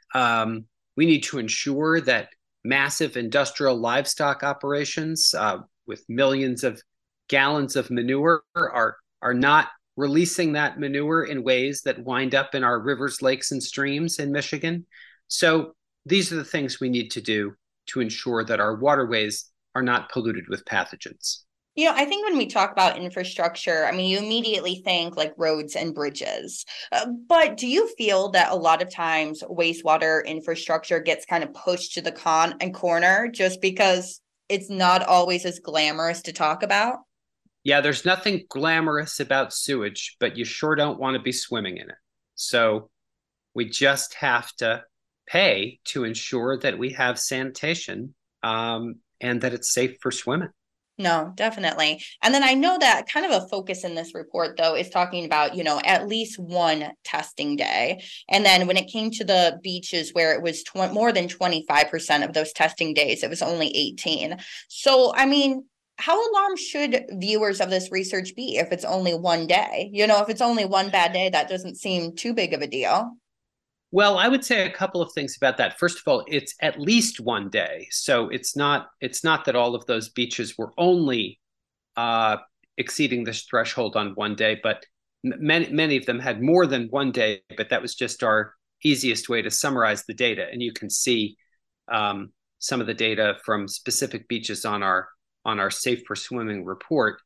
Um, we need to ensure that massive industrial livestock operations uh, with millions of gallons of manure are, are not releasing that manure in ways that wind up in our rivers, lakes, and streams in Michigan. So these are the things we need to do to ensure that our waterways are not polluted with pathogens. You know, I think when we talk about infrastructure, I mean, you immediately think like roads and bridges. Uh, but do you feel that a lot of times wastewater infrastructure gets kind of pushed to the con and corner just because it's not always as glamorous to talk about? Yeah, there's nothing glamorous about sewage, but you sure don't want to be swimming in it. So we just have to pay to ensure that we have sanitation um, and that it's safe for swimming. No, definitely. And then I know that kind of a focus in this report, though, is talking about, you know, at least one testing day. And then when it came to the beaches where it was tw- more than twenty-five percent of those testing days, it was only eighteen. So, I mean, how alarmed should viewers of this research be if it's only one day? You know, if it's only one bad day, that doesn't seem too big of a deal. Well, I would say a couple of things about that. First of all, it's at least one day. So it's not it's not that all of those beaches were only uh, exceeding this threshold on one day, but many, many of them had more than one day, but that was just our easiest way to summarize the data. And you can see um, some of the data from specific beaches on our on our Safe for Swimming report.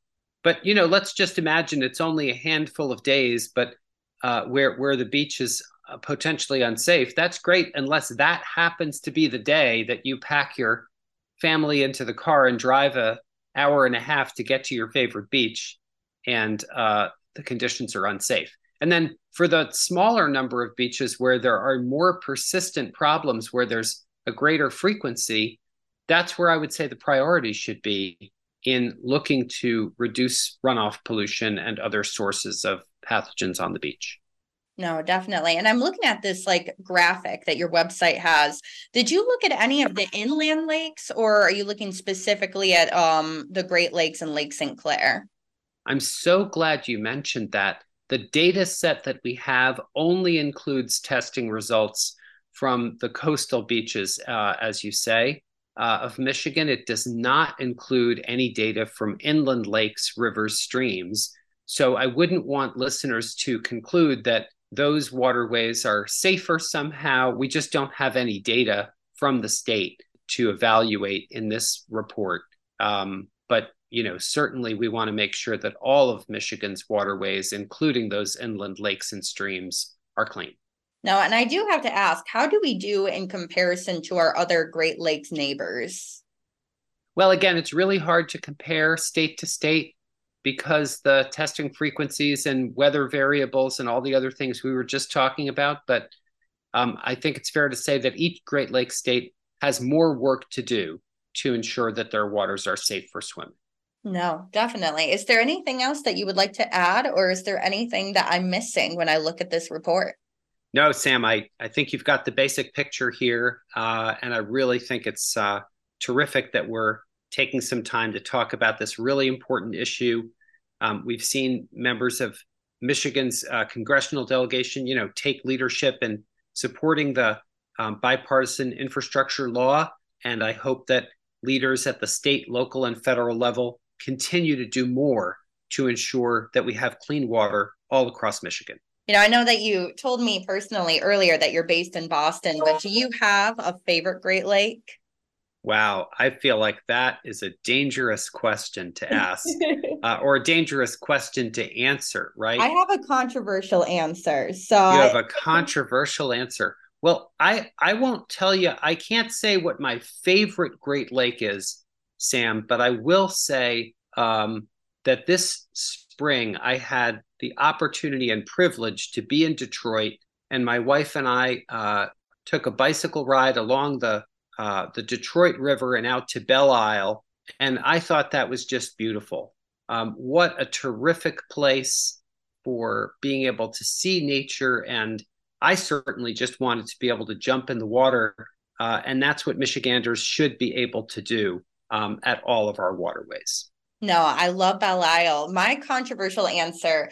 But, you know, let's just imagine it's only a handful of days, but uh, where, where the beach is uh, potentially unsafe. That's great, unless that happens to be the day that you pack your family into the car and drive a hour and a half to get to your favorite beach, and uh, the conditions are unsafe. And then for the smaller number of beaches where there are more persistent problems, where there's a greater frequency, that's where I would say the priority should be in looking to reduce runoff pollution and other sources of pathogens on the beach. No, definitely. And I'm looking at this like graphic that your website has. Did you look at any of the inland lakes, or are you looking specifically at um, the Great Lakes and Lake Saint Clair? I'm so glad you mentioned that. The data set that we have only includes testing results from the coastal beaches, uh, as you say, uh, of Michigan. It does not include any data from inland lakes, rivers, streams. So I wouldn't want listeners to conclude that those waterways are safer somehow. We just don't have any data from the state to evaluate in this report. Um, but, you know, certainly we want to make sure that all of Michigan's waterways, including those inland lakes and streams, are clean. No, and I do have to ask, how do we do in comparison to our other Great Lakes neighbors? Well, again, it's really hard to compare state to state, because the testing frequencies and weather variables and all the other things we were just talking about. But um, I think it's fair to say that each Great Lakes state has more work to do to ensure that their waters are safe for swimming. No, definitely. Is there anything else that you would like to add, or is there anything that I'm missing when I look at this report? No, Sam, I, I think you've got the basic picture here. Uh, and I really think it's uh, terrific that we're taking some time to talk about this really important issue. Um, we've seen members of Michigan's uh, congressional delegation, you know, take leadership in supporting the um, bipartisan infrastructure law. And I hope that leaders at the state, local, and federal level continue to do more to ensure that we have clean water all across Michigan. You know, I know that you told me personally earlier that you're based in Boston, but do you have a favorite Great Lake? Wow, I feel like that is a dangerous question to ask, uh, or a dangerous question to answer, right? I have a controversial answer. So you have I... a controversial answer. Well, I, I won't tell you, I can't say what my favorite Great Lake is, Sam, but I will say um, that this spring I had the opportunity and privilege to be in Detroit, and my wife and I uh, took a bicycle ride along the Uh, the Detroit River and out to Belle Isle. And I thought that was just beautiful. Um, what a terrific place for being able to see nature. And I certainly just wanted to be able to jump in the water. Uh, and that's what Michiganders should be able to do um, at all of our waterways. No, I love Belle Isle. My controversial answer,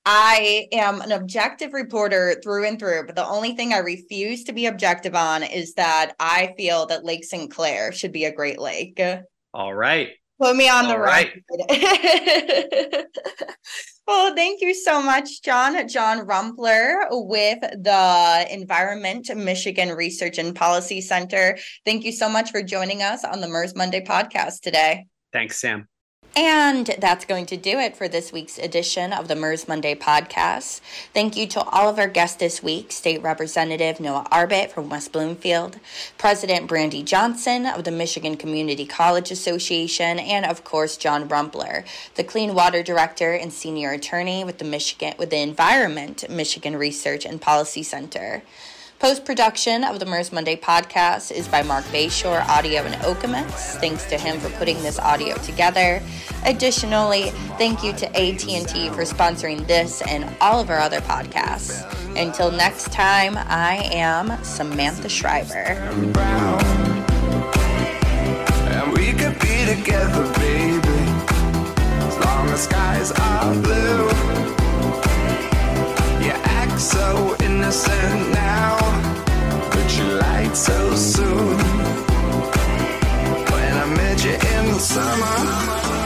I am an objective reporter through and through, but the only thing I refuse to be objective on is that I feel that Lake Saint Clair should be a Great Lake. All right. Put me on the All right. right. Well, thank you so much, John. John Rumpler with the Environment Michigan Research and Policy Center. Thank you so much for joining us on the MERS Monday podcast today. Thanks, Sam. And that's going to do it for this week's edition of the MERS Monday podcast. Thank you to all of our guests this week, State Representative Noah Arbit from West Bloomfield, President Brandy Johnson of the Michigan Community College Association, and of course, John Rumpler, the Clean Water Director and Senior Attorney with the Michigan with the Environment Michigan Research and Policy Center. Post-production of the MERS Monday podcast is by Mark Bayshore Audio and Okemos. Thanks to him for putting this audio together. Additionally, thank you to A T and T for sponsoring this and all of our other podcasts. Until next time, I am Samantha Schreiber. And we could be together, baby, as long as skies are blue. You act so innocent now, but you lied so soon. When I met you in the summer,